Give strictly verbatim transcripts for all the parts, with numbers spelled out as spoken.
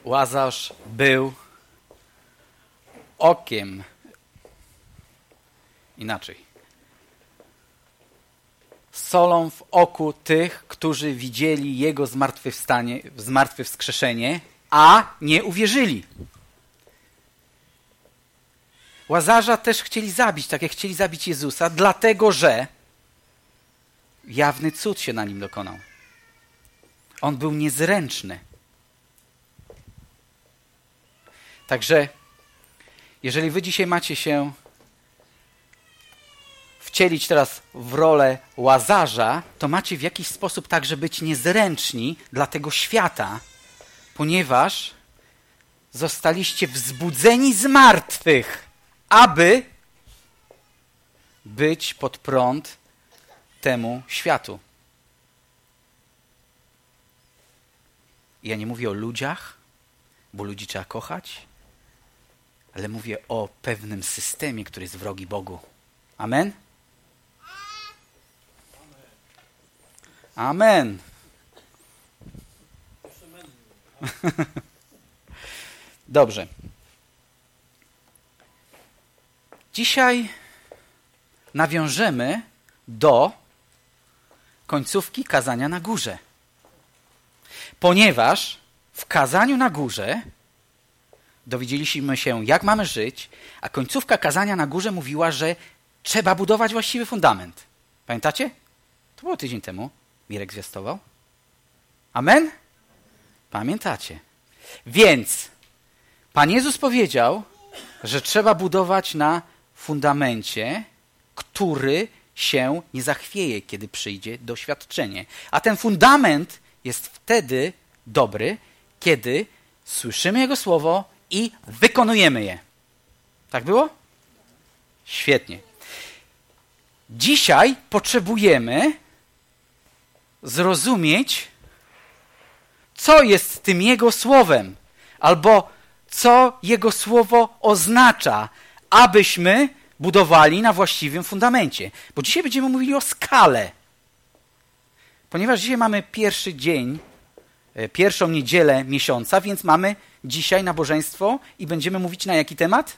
Łazarz był okiem. Inaczej. Solą w oku tych, którzy widzieli Jego zmartwychwstanie, zmartwychwskrzeszenie, a nie uwierzyli. Łazarza też chcieli zabić, tak jak chcieli zabić Jezusa, dlatego że jawny cud się na nim dokonał. On był niezręczny. Także jeżeli wy dzisiaj macie się wcielić teraz w rolę Łazarza, to macie w jakiś sposób także być niezręczni dla tego świata, ponieważ zostaliście wzbudzeni z martwych, aby być pod prąd temu światu. Ja nie mówię o ludziach, bo ludzi trzeba kochać, ale mówię o pewnym systemie, który jest wrogi Bogu. Amen? Amen. Dobrze. Dzisiaj nawiążemy do końcówki kazania na górze. Ponieważ w kazaniu na górze dowiedzieliśmy się, jak mamy żyć, a końcówka kazania na górze mówiła, że trzeba budować właściwy fundament. Pamiętacie? To było tydzień temu. Mirek zwiastował. Amen? Pamiętacie. Więc Pan Jezus powiedział, że trzeba budować na fundamencie, który się nie zachwieje, kiedy przyjdzie doświadczenie. A ten fundament jest wtedy dobry, kiedy słyszymy Jego słowo i wykonujemy je. Tak było? Świetnie. Dzisiaj potrzebujemy zrozumieć, co jest tym Jego słowem, albo co Jego słowo oznacza, abyśmy budowali na właściwym fundamencie. Bo dzisiaj będziemy mówili o skale. Ponieważ dzisiaj mamy pierwszy dzień, pierwszą niedzielę miesiąca, więc mamy dzisiaj nabożeństwo i będziemy mówić na jaki temat?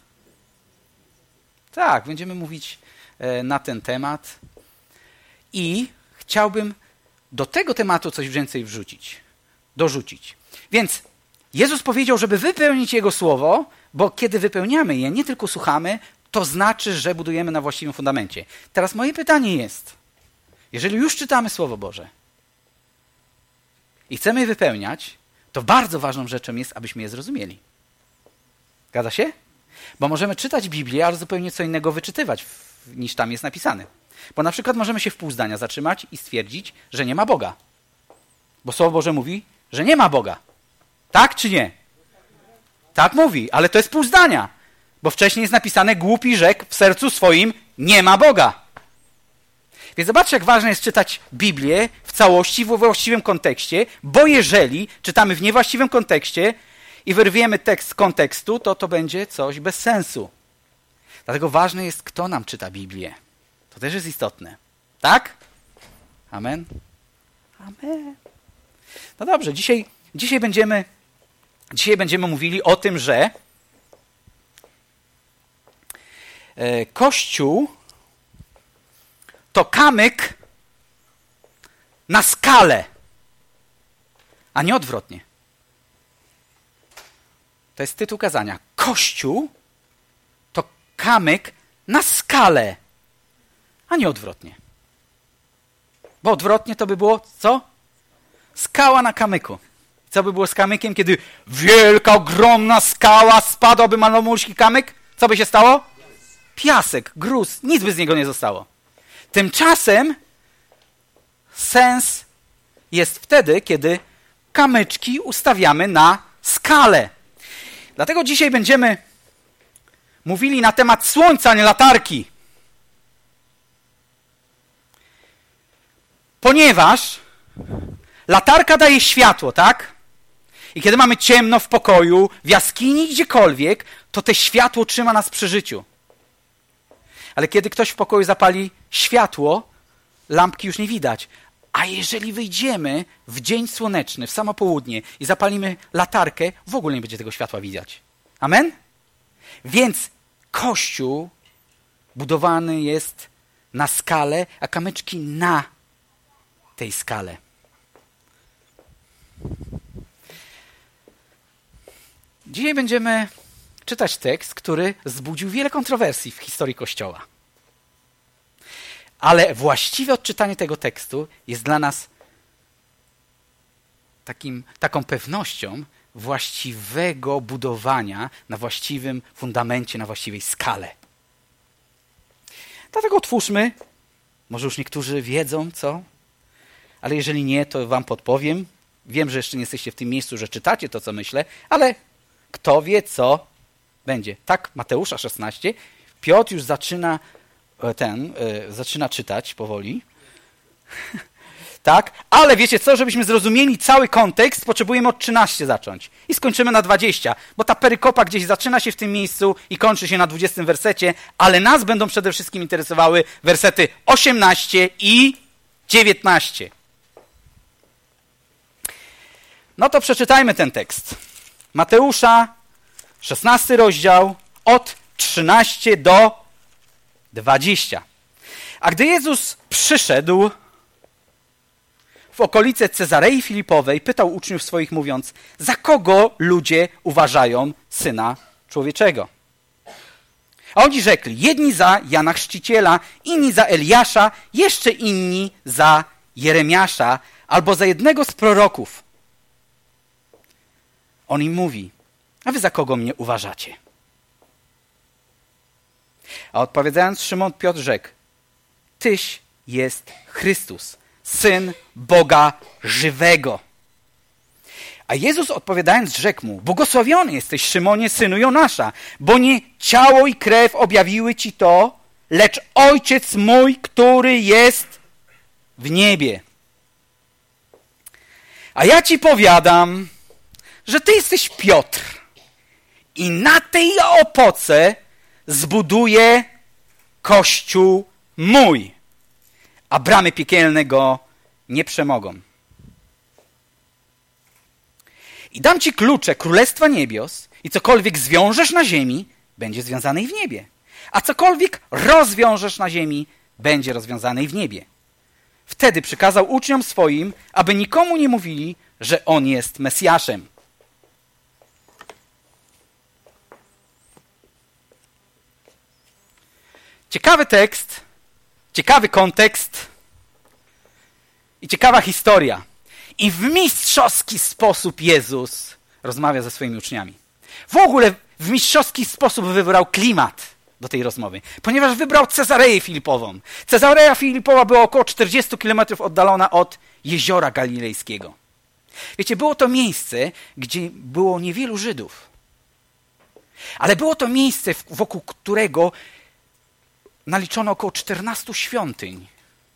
Tak, będziemy mówić na ten temat. I chciałbym do tego tematu coś więcej wrzucić, dorzucić. Więc Jezus powiedział, żeby wypełnić Jego słowo, bo kiedy wypełniamy je, nie tylko słuchamy, to znaczy, że budujemy na właściwym fundamencie. Teraz moje pytanie jest, jeżeli już czytamy Słowo Boże i chcemy je wypełniać, to bardzo ważną rzeczą jest, abyśmy je zrozumieli. Zgadza się? Bo możemy czytać Biblię, ale zupełnie co innego wyczytywać, niż tam jest napisane. Bo na przykład możemy się w pół zdania zatrzymać i stwierdzić, że nie ma Boga. Bo Słowo Boże mówi, że nie ma Boga. Tak czy nie? Tak mówi, ale to jest pół zdania. Bo wcześniej jest napisane, głupi rzekł w sercu swoim, nie ma Boga. Więc zobaczcie, jak ważne jest czytać Biblię w całości, w właściwym kontekście, bo jeżeli czytamy w niewłaściwym kontekście i wyrwiemy tekst z kontekstu, to to będzie coś bez sensu. Dlatego ważne jest, kto nam czyta Biblię. To też jest istotne. Tak? Amen? Amen. No dobrze, dzisiaj, dzisiaj, będziemy, dzisiaj będziemy mówili o tym, że e, Kościół to kamyk na skalę, a nie odwrotnie. To jest tytuł kazania. Kościół to kamyk na skalę, a nie odwrotnie. Bo odwrotnie to by było co? Skała na kamyku. Co by było z kamykiem, kiedy wielka, ogromna skała spadłaby malomórski kamyk? Co by się stało? Piasek, gruz, nic by z niego nie zostało. Tymczasem sens jest wtedy, kiedy kamyczki ustawiamy na skalę. Dlatego dzisiaj będziemy mówili na temat słońca, a nie latarki. Ponieważ latarka daje światło, tak? I kiedy mamy ciemno w pokoju, w jaskini, gdziekolwiek, to to światło trzyma nas przy życiu. Ale kiedy ktoś w pokoju zapali światło, lampki już nie widać. A jeżeli wyjdziemy w dzień słoneczny, w samo południe i zapalimy latarkę, w ogóle nie będzie tego światła widać. Amen? Więc Kościół budowany jest na skalę, a kamyczki na tej skale. Dzisiaj będziemy czytać tekst, który wzbudził wiele kontrowersji w historii Kościoła. Ale właściwe odczytanie tego tekstu jest dla nas takim, taką pewnością właściwego budowania na właściwym fundamencie, na właściwej skale. Dlatego otwórzmy. Może już niektórzy wiedzą, co? Ale jeżeli nie, to wam podpowiem. Wiem, że jeszcze nie jesteście w tym miejscu, że czytacie to, co myślę, ale kto wie, co będzie. Tak, Mateusza szesnaście. Piotr już zaczyna ten, yy, zaczyna czytać powoli. Tak, ale wiecie co, żebyśmy zrozumieli cały kontekst, potrzebujemy od trzynaście zacząć. I skończymy na dwadzieścia, bo ta perykopa gdzieś zaczyna się w tym miejscu i kończy się na dwudziestym wersecie, ale nas będą przede wszystkim interesowały wersety osiemnaście i dziewiętnaście. No to przeczytajmy ten tekst. Mateusza, szesnasty rozdział, od trzynaście do dwudziesta. A gdy Jezus przyszedł w okolice Cezarei Filipowej, pytał uczniów swoich, mówiąc: za kogo ludzie uważają Syna Człowieczego? A oni rzekli: jedni za Jana Chrzciciela, inni za Eliasza, jeszcze inni za Jeremiasza, albo za jednego z proroków. On im mówi: a wy za kogo mnie uważacie? A odpowiadając, Szymon Piotr rzekł: tyś jest Chrystus, Syn Boga żywego. A Jezus odpowiadając rzekł mu: błogosławiony jesteś, Szymonie, synu Jonasza, bo nie ciało i krew objawiły ci to, lecz Ojciec mój, który jest w niebie. A ja ci powiadam, że ty jesteś Piotr i na tej opoce zbuduję Kościół mój, a bramy piekielne go nie przemogą. I dam ci klucze Królestwa Niebios i cokolwiek zwiążesz na ziemi, będzie związane i w niebie. A cokolwiek rozwiążesz na ziemi, będzie rozwiązane i w niebie. Wtedy przykazał uczniom swoim, aby nikomu nie mówili, że on jest Mesjaszem. Ciekawy tekst, ciekawy kontekst i ciekawa historia. I w mistrzowski sposób Jezus rozmawia ze swoimi uczniami. W ogóle w mistrzowski sposób wybrał klimat do tej rozmowy, ponieważ wybrał Cezareję Filipową. Cezareja Filipowa była około czterdzieści kilometrów oddalona od jeziora galilejskiego. Wiecie, było to miejsce, gdzie było niewielu Żydów. Ale było to miejsce, wokół którego naliczono około czternastu świątyń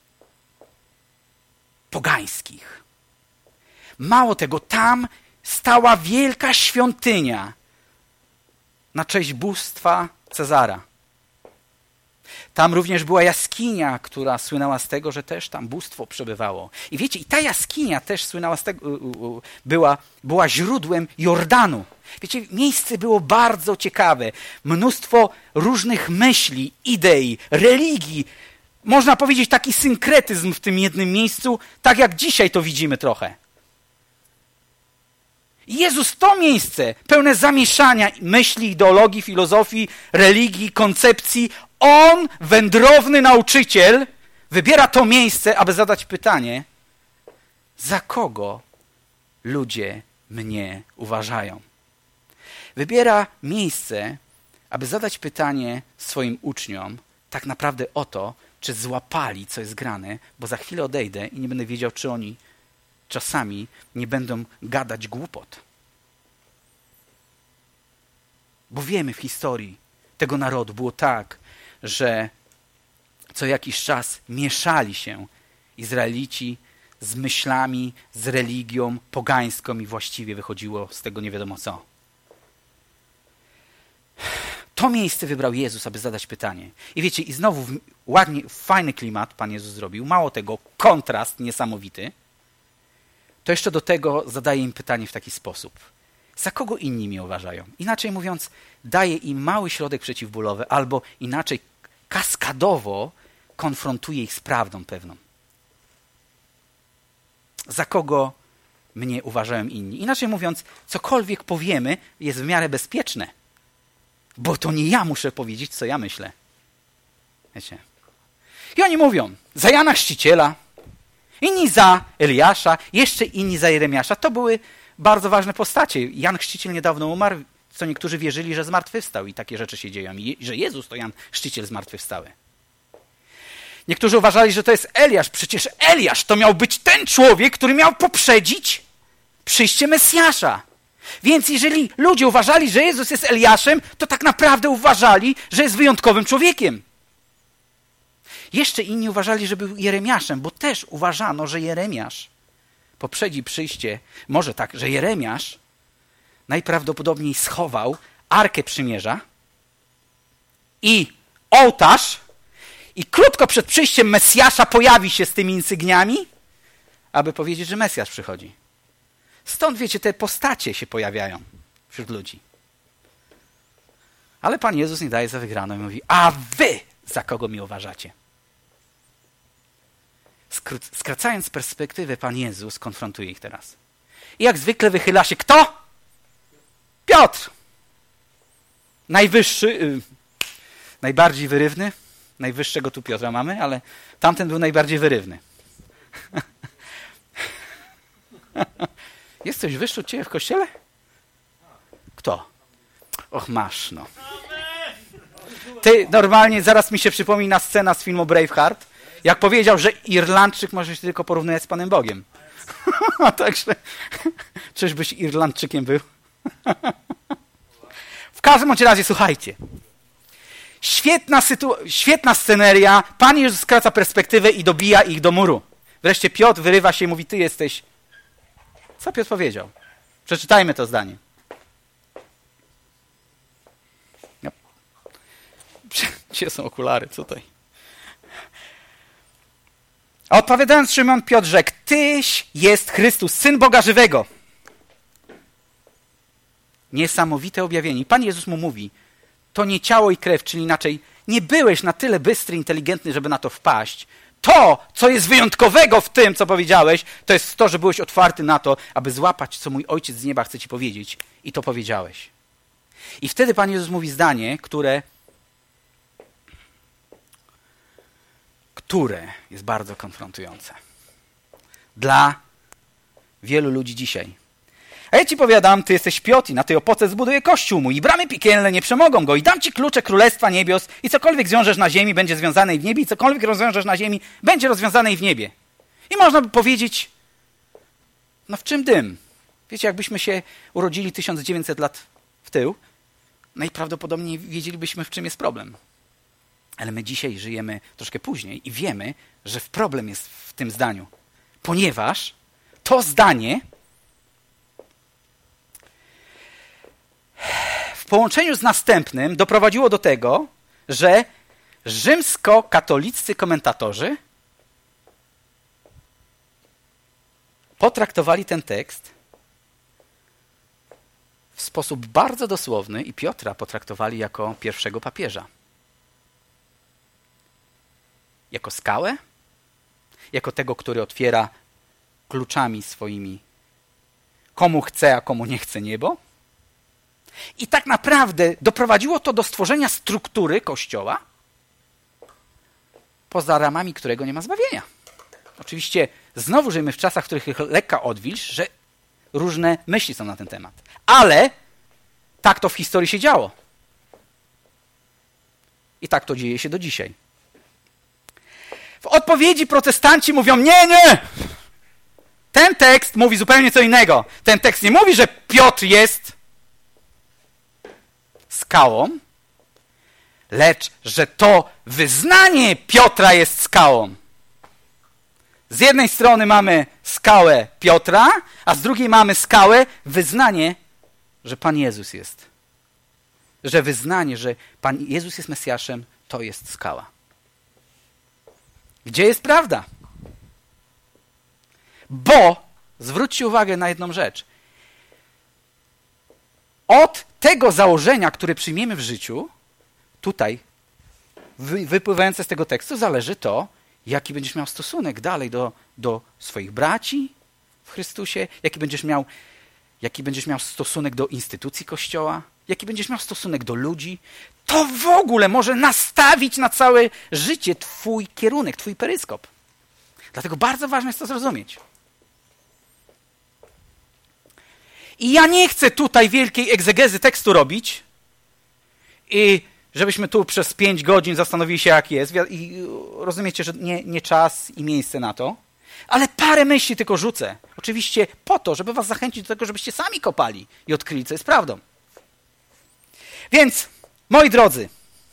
pogańskich. Mało tego, tam stała wielka świątynia na cześć bóstwa Cezara. Tam również była jaskinia, która słynęła z tego, że też tam bóstwo przebywało. I wiecie, i ta jaskinia też słynęła z tego, była, była źródłem Jordanu. Wiecie, miejsce było bardzo ciekawe. Mnóstwo różnych myśli, idei, religii. Można powiedzieć taki synkretyzm w tym jednym miejscu, tak jak dzisiaj to widzimy trochę. Jezus to miejsce pełne zamieszania myśli, ideologii, filozofii, religii, koncepcji. On, wędrowny nauczyciel, wybiera to miejsce, aby zadać pytanie: za kogo ludzie mnie uważają? Wybiera miejsce, aby zadać pytanie swoim uczniom tak naprawdę o to, czy złapali, co jest grane, bo za chwilę odejdę i nie będę wiedział, czy oni czasami nie będą gadać głupot. Bo wiemy, w historii tego narodu było tak, że co jakiś czas mieszali się Izraelici z myślami, z religią pogańską i właściwie wychodziło z tego nie wiadomo co. To miejsce wybrał Jezus, aby zadać pytanie. I wiecie, i znowu ładnie, fajny klimat Pan Jezus zrobił. Mało tego, kontrast niesamowity. To jeszcze do tego zadaje im pytanie w taki sposób. Za kogo inni mnie uważają? Inaczej mówiąc, daje im mały środek przeciwbólowy, albo inaczej kaskadowo konfrontuje ich z prawdą pewną. Za kogo mnie uważają inni? Inaczej mówiąc, cokolwiek powiemy, jest w miarę bezpieczne. Bo to nie ja muszę powiedzieć, co ja myślę. Wiecie? I oni mówią, za Jana Chrzciciela, inni za Eliasza, jeszcze inni za Jeremiasza. To były bardzo ważne postacie. Jan Chrzciciel niedawno umarł, co niektórzy wierzyli, że zmartwychwstał i takie rzeczy się dzieją. I że Jezus to Jan Chrzciciel zmartwychwstały. Niektórzy uważali, że to jest Eliasz. Przecież Eliasz to miał być ten człowiek, który miał poprzedzić przyjście Mesjasza. Więc jeżeli ludzie uważali, że Jezus jest Eliaszem, to tak naprawdę uważali, że jest wyjątkowym człowiekiem. Jeszcze inni uważali, że był Jeremiaszem, bo też uważano, że Jeremiasz poprzedzi przyjście, może tak, że Jeremiasz najprawdopodobniej schował Arkę Przymierza i ołtarz i krótko przed przyjściem Mesjasza pojawi się z tymi insygniami, aby powiedzieć, że Mesjasz przychodzi. Stąd, wiecie, te postacie się pojawiają wśród ludzi. Ale Pan Jezus nie daje za wygraną i mówi, a wy za kogo mi uważacie? Skracając perspektywę, Pan Jezus konfrontuje ich teraz. I jak zwykle wychyla się kto? Piotr! Najwyższy, yy, najbardziej wyrywny. Najwyższego tu Piotra mamy, ale tamten był najbardziej wyrywny. Jest coś wyższy od ciebie w kościele? Kto? Och, masz, no. Ty, normalnie zaraz mi się przypomina scena z filmu Braveheart, jak powiedział, że Irlandczyk może się tylko porównywać z Panem Bogiem. Także, czyżbyś Irlandczykiem był? W każdym razie, słuchajcie. Świetna, sytu- świetna sceneria. Pan Jezus skraca perspektywę i dobija ich do muru. Wreszcie Piotr wyrywa się i mówi, ty jesteś... Co Piotr powiedział? Przeczytajmy to zdanie. No. Gdzie są okulary? Co tutaj? A odpowiadając Szymon, Piotr rzekł, Tyś jest Chrystus, Syn Boga żywego. Niesamowite objawienie. Pan Jezus mu mówi, to nie ciało i krew, czyli inaczej, nie byłeś na tyle bystry, inteligentny, żeby na to wpaść. To, co jest wyjątkowego w tym, co powiedziałeś, to jest to, że byłeś otwarty na to, aby złapać, co mój Ojciec z nieba chce ci powiedzieć. I to powiedziałeś. I wtedy Pan Jezus mówi zdanie, które, które jest bardzo konfrontujące. Dla wielu ludzi dzisiaj. A ja ci powiadam, ty jesteś Piotr i na tej opoce zbuduję kościół mój i bramy piekielne nie przemogą go i dam ci klucze królestwa niebios i cokolwiek zwiążesz na ziemi, będzie związane i w niebie i cokolwiek rozwiążesz na ziemi, będzie rozwiązane i w niebie. I można by powiedzieć, no w czym dym? Wiecie, jakbyśmy się urodzili tysiąc dziewięćset lat w tył, najprawdopodobniej wiedzielibyśmy, w czym jest problem. Ale my dzisiaj żyjemy troszkę później i wiemy, że problem jest w tym zdaniu. Ponieważ to zdanie w połączeniu z następnym doprowadziło do tego, że rzymskokatoliccy komentatorzy potraktowali ten tekst w sposób bardzo dosłowny i Piotra potraktowali jako pierwszego papieża. Jako skałę, jako tego, który otwiera kluczami swoimi komu chce, a komu nie chce niebo. I tak naprawdę doprowadziło to do stworzenia struktury Kościoła, poza ramami którego nie ma zbawienia. Oczywiście znowu żyjemy w czasach, w których jest lekka odwilż, że różne myśli są na ten temat. Ale tak to w historii się działo. I tak to dzieje się do dzisiaj. W odpowiedzi protestanci mówią, nie, nie! Ten tekst mówi zupełnie co innego. Ten tekst nie mówi, że Piotr jest skałą, lecz że to wyznanie Piotra jest skałą. Z jednej strony mamy skałę Piotra, a z drugiej mamy skałę, wyznanie, że Pan Jezus jest że wyznanie, że Pan Jezus jest Mesjaszem, to jest skała. Gdzie jest prawda? Bo, zwróćcie uwagę na jedną rzecz. Od tego założenia, które przyjmiemy w życiu, tutaj, wypływające z tego tekstu, zależy to, jaki będziesz miał stosunek dalej do, do swoich braci w Chrystusie, jaki będziesz miał, jaki będziesz miał stosunek do instytucji Kościoła, jaki będziesz miał stosunek do ludzi. To w ogóle może nastawić na całe życie twój kierunek, twój peryskop. Dlatego bardzo ważne jest to zrozumieć. I ja nie chcę tutaj wielkiej egzegezy tekstu robić i żebyśmy tu przez pięć godzin zastanowili się, jak jest. I rozumiecie, że nie, nie czas i miejsce na to. Ale parę myśli tylko rzucę. Oczywiście po to, żeby was zachęcić do tego, żebyście sami kopali i odkryli, co jest prawdą. Więc, moi drodzy,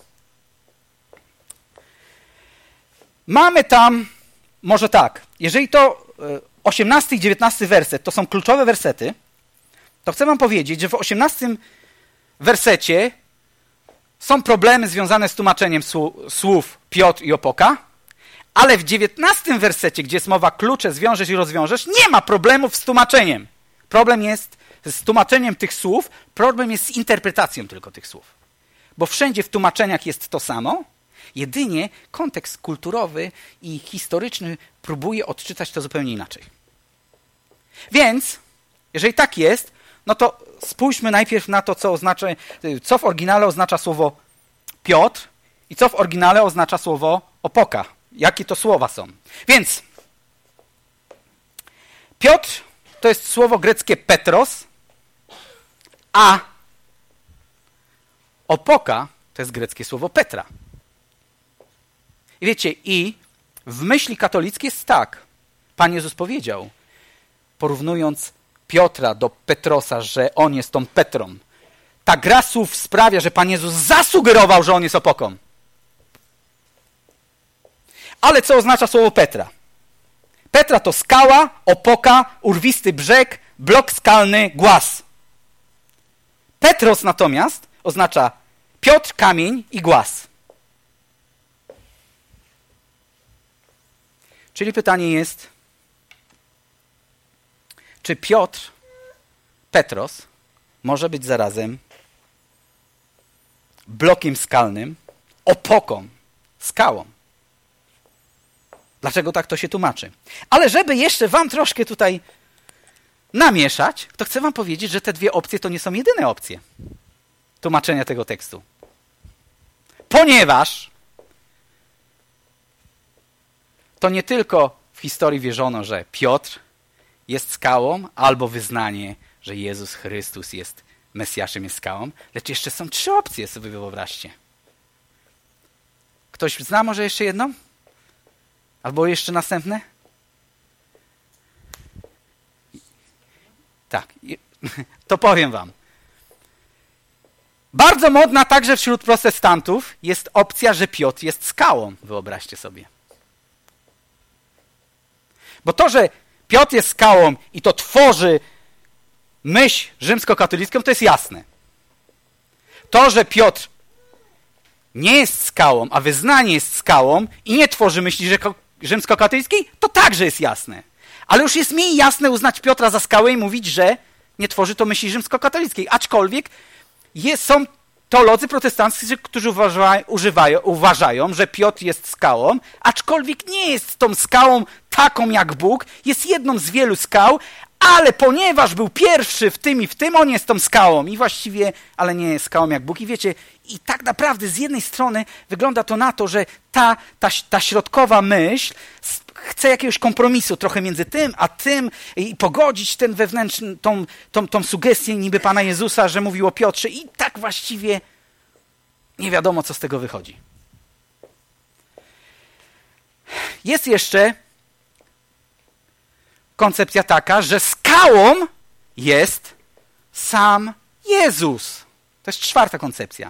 mamy tam, może tak, jeżeli to osiemnasty i dziewiętnasty werset to są kluczowe wersety, to chcę wam powiedzieć, że w osiemnastym wersecie są problemy związane z tłumaczeniem słów Piotr i opoka, ale w dziewiętnastym wersecie, gdzie jest mowa klucze, zwiążesz i rozwiążesz, nie ma problemów z tłumaczeniem. Problem jest z tłumaczeniem tych słów, problem jest z interpretacją tylko tych słów. Bo wszędzie w tłumaczeniach jest to samo, jedynie kontekst kulturowy i historyczny próbuje odczytać to zupełnie inaczej. Więc, jeżeli tak jest, no to spójrzmy najpierw na to, co oznacza, co w oryginale oznacza słowo Piotr i co w oryginale oznacza słowo opoka. Jakie to słowa są. Więc Piotr to jest słowo greckie Petros, a opoka to jest greckie słowo Petra. I wiecie, i w myśli katolickiej jest tak. Pan Jezus powiedział, porównując Piotra do Petrosa, że on jest tą Petrą. Ta gra słów sprawia, że Pan Jezus zasugerował, że on jest opoką. Ale co oznacza słowo Petra? Petra to skała, opoka, urwisty brzeg, blok skalny, głaz. Petros natomiast oznacza Piotr, kamień i głaz. Czyli pytanie jest, czy Piotr, Petros, może być zarazem blokiem skalnym, opoką, skałą? Dlaczego tak to się tłumaczy? Ale żeby jeszcze wam troszkę tutaj namieszać, to chcę wam powiedzieć, że te dwie opcje to nie są jedyne opcje tłumaczenia tego tekstu. Ponieważ to nie tylko w historii wierzono, że Piotr jest skałą, albo wyznanie, że Jezus Chrystus jest Mesjaszem, jest skałą, lecz jeszcze są trzy opcje, sobie wyobraźcie. Ktoś zna może jeszcze jedną? Albo jeszcze następne? Tak, to powiem wam. Bardzo modna także wśród protestantów jest opcja, że Piotr jest skałą, wyobraźcie sobie. Bo to, że Piotr jest skałą i to tworzy myśl rzymskokatolicką, to jest jasne. To, że Piotr nie jest skałą, a wyznanie jest skałą i nie tworzy myśli rzymskokatolickiej, to także jest jasne. Ale już jest mniej jasne uznać Piotra za skałę i mówić, że nie tworzy to myśli rzymskokatolickiej. Aczkolwiek jest, są teolodzy protestanccy, którzy uważa, używają, uważają, że Piotr jest skałą, aczkolwiek nie jest tą skałą taką jak Bóg, jest jedną z wielu skał, ale ponieważ był pierwszy w tym i w tym, on jest tą skałą i właściwie, ale nie jest skałą jak Bóg. I wiecie, i tak naprawdę z jednej strony wygląda to na to, że ta, ta, ta środkowa myśl chce jakiegoś kompromisu trochę między tym, a tym i pogodzić ten wewnętrzny, tą, tą, tą sugestię niby Pana Jezusa, że mówił o Piotrze i tak właściwie nie wiadomo, co z tego wychodzi. Jest jeszcze koncepcja taka, że skałą jest sam Jezus. To jest czwarta koncepcja.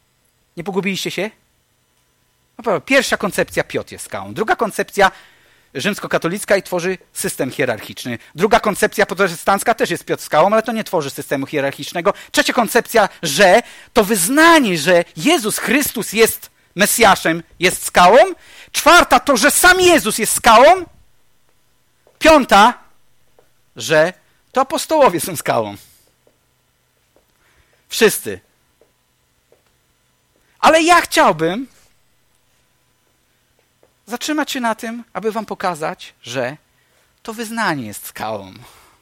Nie pogubiliście się? No, pierwsza koncepcja, Piotr jest skałą. Druga koncepcja, rzymskokatolicka i tworzy system hierarchiczny. Druga koncepcja protestancka też jest Piotr skałą, ale to nie tworzy systemu hierarchicznego. Trzecia koncepcja, że to wyznanie, że Jezus Chrystus jest Mesjaszem, jest skałą. Czwarta to, że sam Jezus jest skałą. Piąta, że to apostołowie są skałą. Wszyscy. Ale ja chciałbym zatrzymać się na tym, aby wam pokazać, że to wyznanie jest skałą.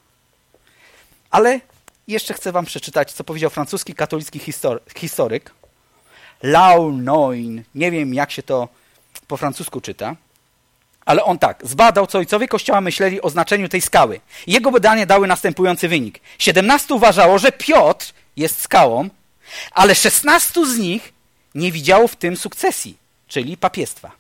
Ale jeszcze chcę wam przeczytać, co powiedział francuski katolicki historyk Launoin. Nie wiem, jak się to po francusku czyta, ale on tak, zbadał, co ojcowie Kościoła myśleli o znaczeniu tej skały. Jego badania dały następujący wynik. siedemnastu uważało, że Piotr jest skałą, ale szesnastu z nich nie widziało w tym sukcesji, czyli papiestwa.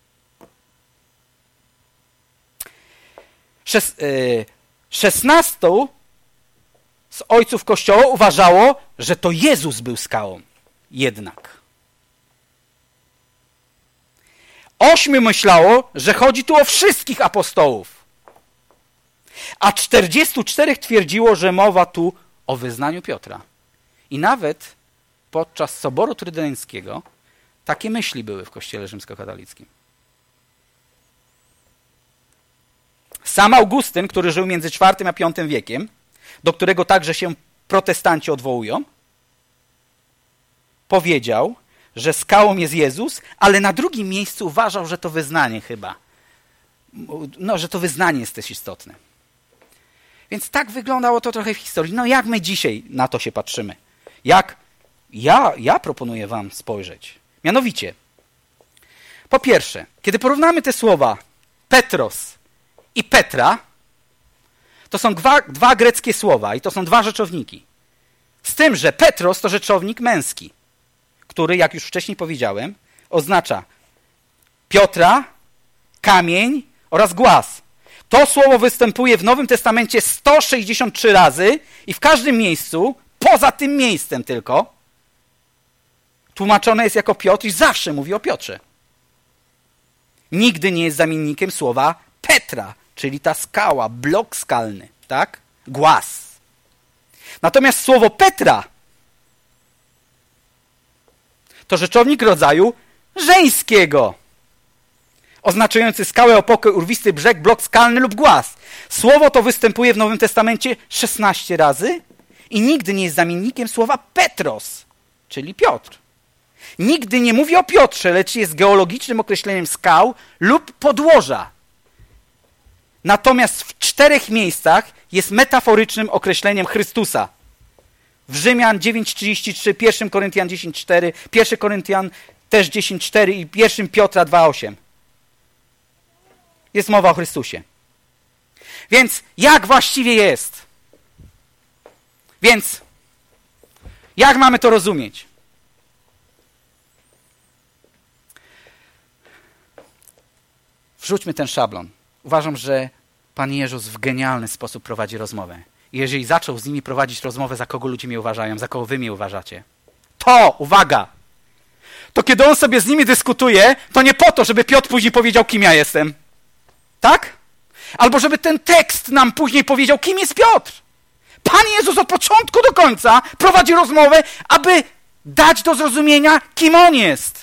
Szes, yy, szesnastu z ojców Kościoła uważało, że to Jezus był skałą. Jednak. Ośmiu myślało, że chodzi tu o wszystkich apostołów. A czterdziestu czterech twierdziło, że mowa tu o wyznaniu Piotra. I nawet podczas Soboru Trydenckiego takie myśli były w Kościele rzymskokatolickim. Sam Augustyn, który żył między czwartym a piątym wiekiem, do którego także się protestanci odwołują, powiedział, że skałą jest Jezus, ale na drugim miejscu uważał, że to wyznanie chyba. No, że to wyznanie jest też istotne. Więc tak wyglądało to trochę w historii. No jak my dzisiaj na to się patrzymy? Jak ja, ja proponuję wam spojrzeć. Mianowicie, po pierwsze, kiedy porównamy te słowa Petros i Petra, to są dwa, dwa greckie słowa i to są dwa rzeczowniki. Z tym, że Petros to rzeczownik męski, który, jak już wcześniej powiedziałem, oznacza Piotra, kamień oraz głaz. To słowo występuje w Nowym Testamencie sto sześćdziesiąt trzy razy i w każdym miejscu, poza tym miejscem tylko, tłumaczone jest jako Piotr i zawsze mówi o Piotrze. Nigdy nie jest zamiennikiem słowa Petra, czyli ta skała, blok skalny, tak? Głaz. Natomiast słowo Petra to rzeczownik rodzaju żeńskiego, oznaczający skałę, opokę, urwisty brzeg, blok skalny lub głaz. Słowo to występuje w Nowym Testamencie szesnaście razy i nigdy nie jest zamiennikiem słowa Petros, czyli Piotr. Nigdy nie mówi o Piotrze, lecz jest geologicznym określeniem skał lub podłoża. Natomiast w czterech miejscach jest metaforycznym określeniem Chrystusa. W Rzymian dziewięć trzydzieści trzy, pierwszym Koryntian dziesięć cztery, pierwszym Koryntian też dziesięć cztery i pierwszym Piotra dwa osiem. Jest mowa o Chrystusie. Więc jak właściwie jest? Więc jak mamy to rozumieć? Wrzućmy ten szablon. Uważam, że Pan Jezus w genialny sposób prowadzi rozmowę. I jeżeli zaczął z nimi prowadzić rozmowę, za kogo ludzie mnie uważają, za kogo wy mnie uważacie, to, uwaga, to kiedy on sobie z nimi dyskutuje, to nie po to, żeby Piotr później powiedział, kim ja jestem. Tak? Albo żeby ten tekst nam później powiedział, kim jest Piotr. Pan Jezus od początku do końca prowadzi rozmowę, aby dać do zrozumienia, kim on jest.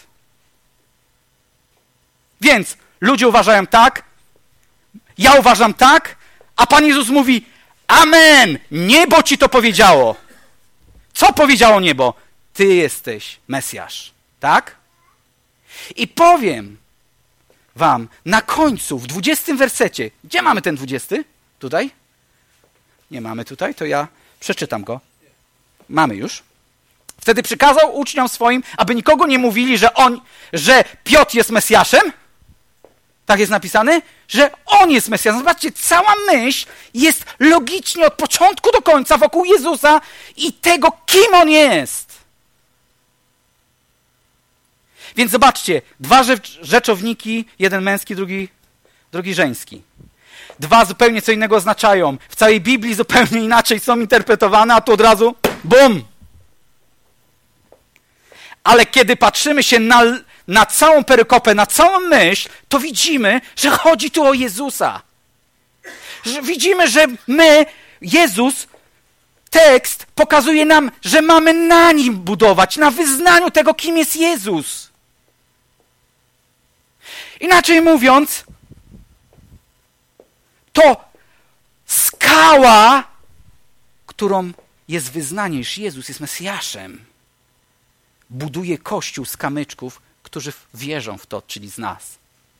Więc ludzie uważają tak, ja uważam tak, a Pan Jezus mówi, amen, niebo ci to powiedziało. Co powiedziało niebo? Ty jesteś Mesjasz, tak? I powiem wam na końcu, w dwudziestym wersecie, gdzie mamy ten dwudziesty? Tutaj? Nie mamy tutaj, to ja przeczytam go. Mamy już. Wtedy przykazał uczniom swoim, aby nikogo nie mówili, że on, że Piotr jest Mesjaszem. Tak jest napisane, że on jest Mesjaszem. Zobaczcie, cała myśl jest logicznie od początku do końca wokół Jezusa i tego, kim on jest. Więc zobaczcie, dwa rzeczowniki, jeden męski, drugi, drugi żeński. Dwa zupełnie co innego oznaczają. W całej Biblii zupełnie inaczej są interpretowane, a tu od razu bum! Ale kiedy patrzymy się na, na całą perykopę, na całą myśl, to widzimy, że chodzi tu o Jezusa. Że widzimy, że my, Jezus, tekst pokazuje nam, że mamy na Nim budować, na wyznaniu tego, kim jest Jezus. Inaczej mówiąc, to skała, którą jest wyznanie, iż Jezus jest Mesjaszem, buduje Kościół z kamyczków, którzy wierzą w to, czyli z nas.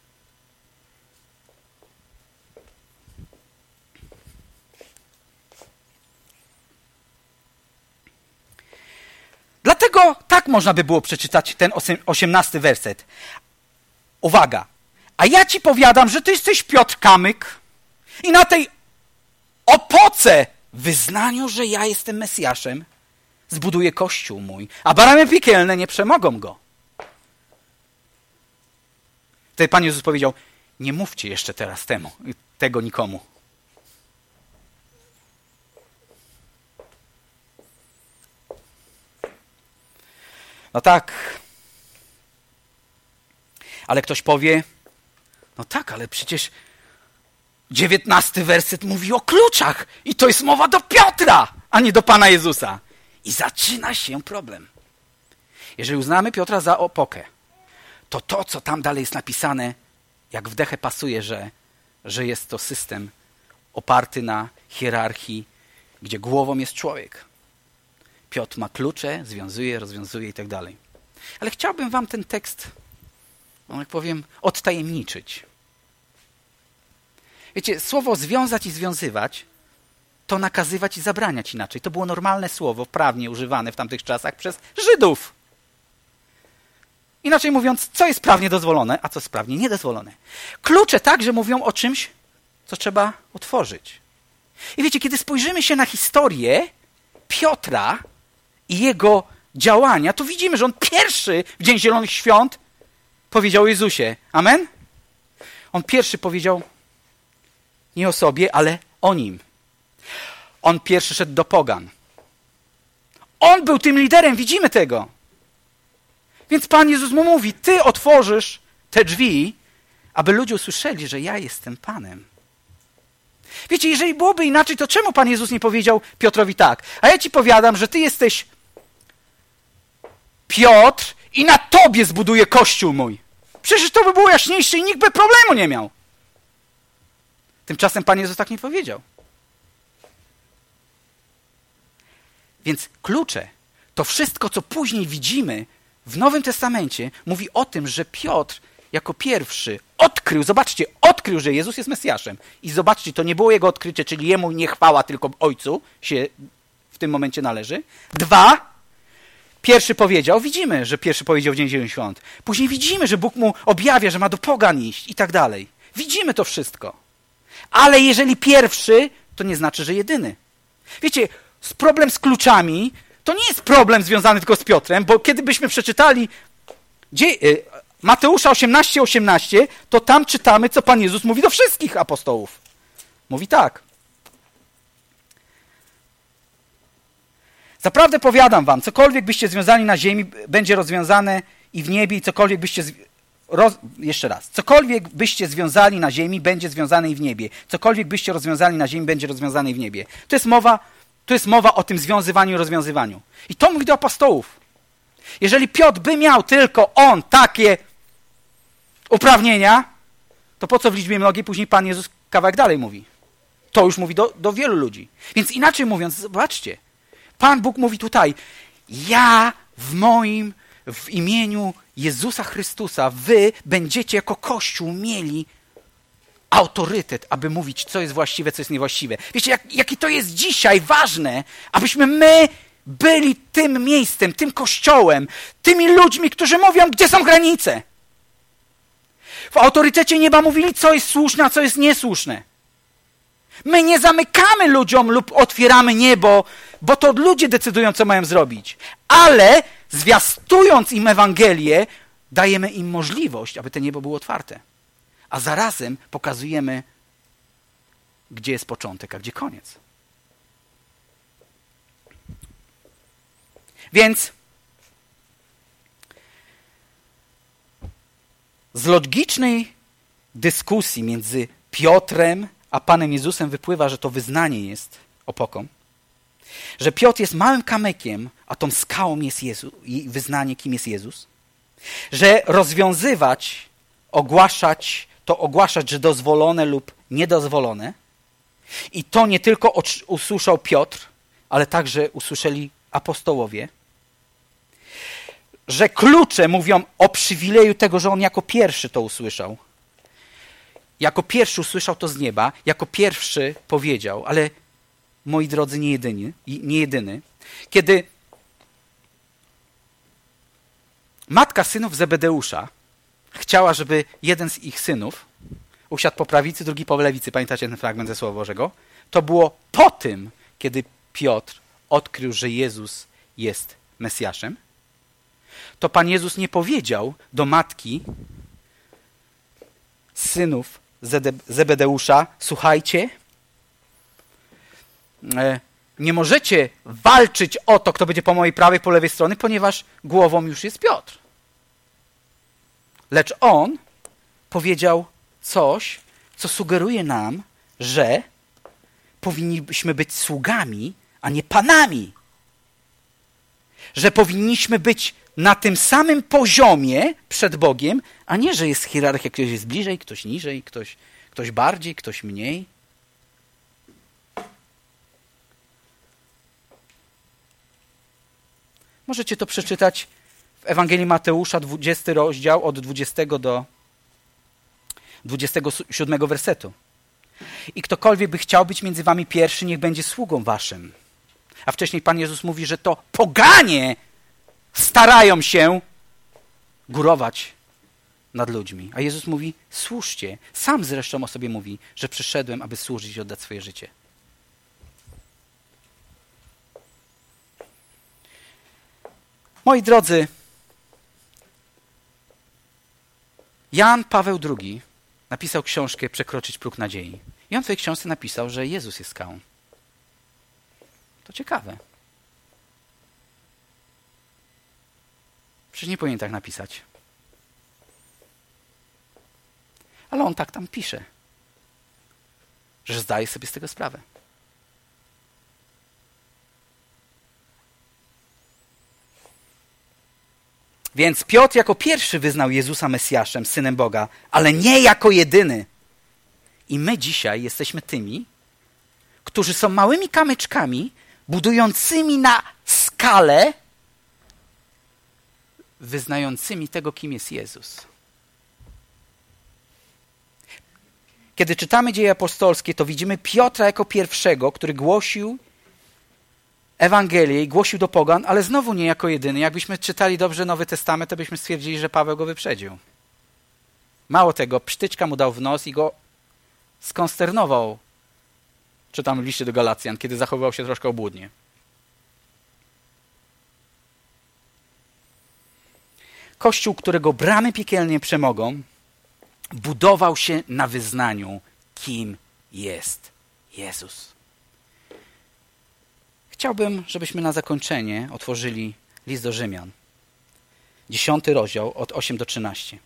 Dlatego tak można by było przeczytać ten osiemnasty werset. Uwaga. A ja ci powiadam, że ty jesteś Piotr Kamyk i na tej opoce wyznaniu, że ja jestem Mesjaszem, zbuduję Kościół mój, a bramy piekielne nie przemogą go. Wtedy Pan Jezus powiedział, nie mówcie jeszcze teraz temu, tego nikomu. No tak. Ale ktoś powie, no tak, ale przecież dziewiętnasty werset mówi o kluczach i to jest mowa do Piotra, a nie do Pana Jezusa. I zaczyna się problem. Jeżeli uznamy Piotra za opokę, to to, co tam dalej jest napisane, jak w dechę pasuje, że, że jest to system oparty na hierarchii, gdzie głową jest człowiek. Piotr ma klucze, związuje, rozwiązuje i tak dalej. Ale chciałbym wam ten tekst, no jak powiem, odtajemniczyć. Wiecie, słowo związać i związywać to nakazywać i zabraniać inaczej. To było normalne słowo, prawnie używane w tamtych czasach przez Żydów. Inaczej mówiąc, co jest prawnie dozwolone, a co jest prawnie niedozwolone. Klucze także mówią o czymś, co trzeba otworzyć. I wiecie, kiedy spojrzymy się na historię Piotra i jego działania, to widzimy, że on pierwszy w Dzień Zielonych Świąt powiedział o Jezusie. Amen? On pierwszy powiedział nie o sobie, ale o Nim. On pierwszy szedł do pogan. On był tym liderem, widzimy tego. Więc Pan Jezus mu mówi, ty otworzysz te drzwi, aby ludzie usłyszeli, że ja jestem Panem. Wiecie, jeżeli byłoby inaczej, to czemu Pan Jezus nie powiedział Piotrowi tak? A ja ci powiadam, że ty jesteś Piotr i na tobie zbuduję Kościół mój. Przecież to by było jaśniejsze i nikt by problemu nie miał. Tymczasem Pan Jezus tak nie powiedział. Więc klucze, to wszystko, co później widzimy w Nowym Testamencie, mówi o tym, że Piotr jako pierwszy odkrył, zobaczcie, odkrył, że Jezus jest Mesjaszem. I zobaczcie, to nie było jego odkrycie, czyli jemu nie chwała, tylko Ojcu się w tym momencie należy. Dwa, pierwszy powiedział, widzimy, że pierwszy powiedział w Dzień Zielonych Świąt. Później widzimy, że Bóg mu objawia, że ma do pogan iść i tak dalej. Widzimy to wszystko. Ale jeżeli pierwszy, to nie znaczy, że jedyny. Wiecie, problem z kluczami to nie jest problem związany tylko z Piotrem, bo kiedy byśmy przeczytali Mateusza osiemnaście, osiemnaście, to tam czytamy, co Pan Jezus mówi do wszystkich apostołów. Mówi tak. Zaprawdę powiadam wam, cokolwiek byście związali na ziemi, będzie rozwiązane i w niebie, i cokolwiek byście... Zwi- roz... Jeszcze raz. Cokolwiek byście związali na ziemi, będzie związane i w niebie. Cokolwiek byście rozwiązali na ziemi, będzie rozwiązane i w niebie. To jest mowa, to jest mowa o tym związywaniu i rozwiązywaniu. I to mówi do apostołów. Jeżeli Piotr by miał tylko on takie uprawnienia, to po co w liczbie mnogiej później Pan Jezus kawałek dalej mówi? To już mówi do, do wielu ludzi. Więc inaczej mówiąc, zobaczcie, Pan Bóg mówi tutaj, ja w moim, w imieniu Jezusa Chrystusa, wy będziecie jako Kościół mieli autorytet, aby mówić, co jest właściwe, co jest niewłaściwe. Wiecie, jak, jakie to jest dzisiaj ważne, abyśmy my byli tym miejscem, tym Kościołem, tymi ludźmi, którzy mówią, gdzie są granice. W autorytecie nieba mówili, co jest słuszne, a co jest niesłuszne. My nie zamykamy ludziom lub otwieramy niebo, bo to ludzie decydują, co mają zrobić. Ale zwiastując im Ewangelię, dajemy im możliwość, aby to niebo było otwarte. A zarazem pokazujemy, gdzie jest początek, a gdzie koniec. Więc logicznej dyskusji między Piotrem a Panem Jezusem wypływa, że to wyznanie jest opoką. Że Piotr jest małym kamykiem, a tą skałą jest Jezus i wyznanie, kim jest Jezus. Że rozwiązywać, ogłaszać, to ogłaszać, że dozwolone lub niedozwolone. I to nie tylko usłyszał Piotr, ale także usłyszeli apostołowie. Że klucze mówią o przywileju tego, że on jako pierwszy to usłyszał. Jako pierwszy usłyszał to z nieba, jako pierwszy powiedział, ale moi drodzy, nie jedyny, nie jedyny. Kiedy matka synów Zebedeusza chciała, żeby jeden z ich synów usiadł po prawicy, drugi po lewicy, pamiętacie ten fragment ze Słowa Bożego? To było po tym, kiedy Piotr odkrył, że Jezus jest Mesjaszem. To Pan Jezus nie powiedział do matki synów Zebedeusza, słuchajcie, nie możecie walczyć o to, kto będzie po mojej prawej, po lewej stronie, ponieważ głową już jest Piotr. Lecz on powiedział coś, co sugeruje nam, że powinniśmy być sługami, a nie panami. Że powinniśmy być na tym samym poziomie przed Bogiem, a nie, że jest hierarchia, ktoś jest bliżej, ktoś niżej, ktoś, ktoś bardziej, ktoś mniej. Możecie to przeczytać w Ewangelii Mateusza, dwudziesty rozdział, od dwudziestego do dwudziestego siódmego wersetu. I ktokolwiek by chciał być między wami pierwszy, niech będzie sługą waszym. A wcześniej Pan Jezus mówi, że to poganie starają się górować nad ludźmi. A Jezus mówi, służcie. Sam zresztą o sobie mówi, że przyszedłem, aby służyć i oddać swoje życie. Moi drodzy, Jan Paweł drugi napisał książkę Przekroczyć próg nadziei. I on w tej książce napisał, że Jezus jest skałą. To ciekawe. Przecież nie powinien tak napisać. Ale on tak tam pisze, że zdaje sobie z tego sprawę. Więc Piotr jako pierwszy wyznał Jezusa Mesjaszem, Synem Boga, ale nie jako jedyny. I my dzisiaj jesteśmy tymi, którzy są małymi kamyczkami, budującymi na skalę, wyznającymi tego, kim jest Jezus. Kiedy czytamy Dzieje Apostolskie, to widzimy Piotra jako pierwszego, który głosił Ewangelię i głosił do pogan, ale znowu nie jako jedyny. Jakbyśmy czytali dobrze Nowy Testament, to byśmy stwierdzili, że Paweł go wyprzedził. Mało tego, psztyczka mu dał w nos i go skonsternował. Czytam w liście do Galacjan, kiedy zachowywał się troszkę obłudnie. Kościół, którego bramy piekielnie przemogą, budował się na wyznaniu, kim jest Jezus. Chciałbym, żebyśmy na zakończenie otworzyli list do Rzymian. Dziesiąty rozdział od ósmego do trzynastego.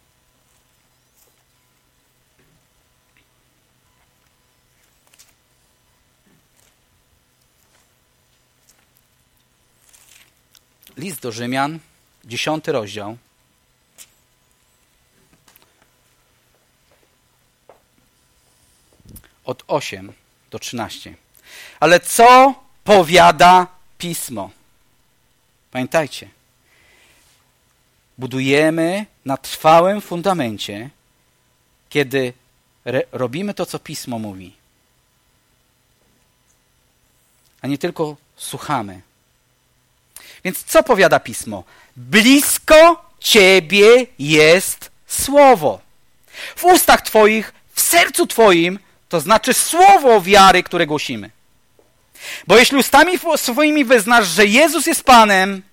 List do Rzymian, dziesiąty rozdział. Od ósmego do trzynastego. Ale co powiada Pismo? Pamiętajcie, budujemy na trwałym fundamencie, kiedy re- robimy to, co Pismo mówi. A nie tylko słuchamy. Więc co powiada Pismo? Blisko Ciebie jest Słowo. W ustach Twoich, w sercu Twoim, to znaczy słowo wiary, które głosimy. Bo jeśli ustami swoimi wyznasz, że Jezus jest Panem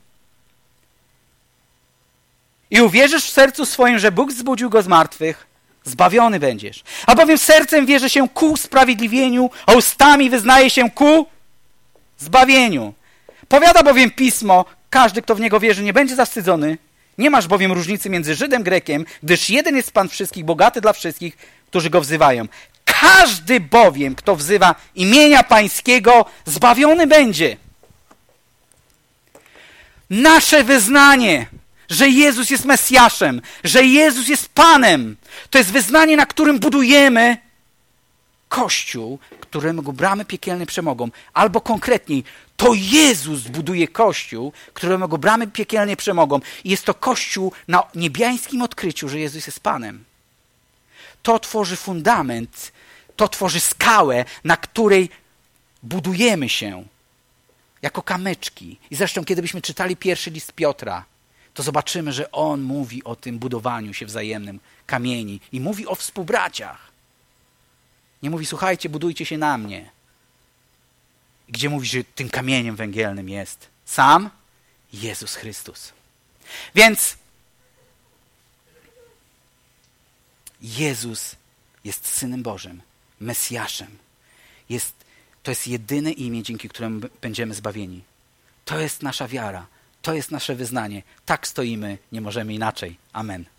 i uwierzysz w sercu swoim, że Bóg wzbudził Go z martwych, zbawiony będziesz. Albowiem sercem wierzy się ku sprawiedliwieniu, a ustami wyznaje się ku zbawieniu. Powiada bowiem Pismo, każdy, kto w Niego wierzy, nie będzie zawstydzony Nie masz bowiem różnicy między Żydem, Grekiem, gdyż jeden jest Pan wszystkich, bogaty dla wszystkich, którzy Go wzywają. Każdy bowiem, kto wzywa imienia Pańskiego, zbawiony będzie. Nasze wyznanie, że Jezus jest Mesjaszem, że Jezus jest Panem, to jest wyznanie, na którym budujemy Kościół, któremu bramy piekielne przemogą. Albo konkretniej, to Jezus buduje Kościół, któremu bramy piekielnie przemogą. I jest to Kościół na niebiańskim odkryciu, że Jezus jest Panem. To tworzy fundament, to tworzy skałę, na której budujemy się jako kamyczki. I zresztą, kiedy byśmy czytali pierwszy list Piotra, to zobaczymy, że on mówi o tym budowaniu się wzajemnym kamieni i mówi o współbraciach. Nie mówi, słuchajcie, budujcie się na mnie. Gdzie mówi, że tym kamieniem węgielnym jest sam Jezus Chrystus. Więc Jezus jest Synem Bożym, Mesjaszem. Jest, to jest jedyne imię, dzięki któremu będziemy zbawieni. To jest nasza wiara. To jest nasze wyznanie. Tak stoimy, nie możemy inaczej. Amen.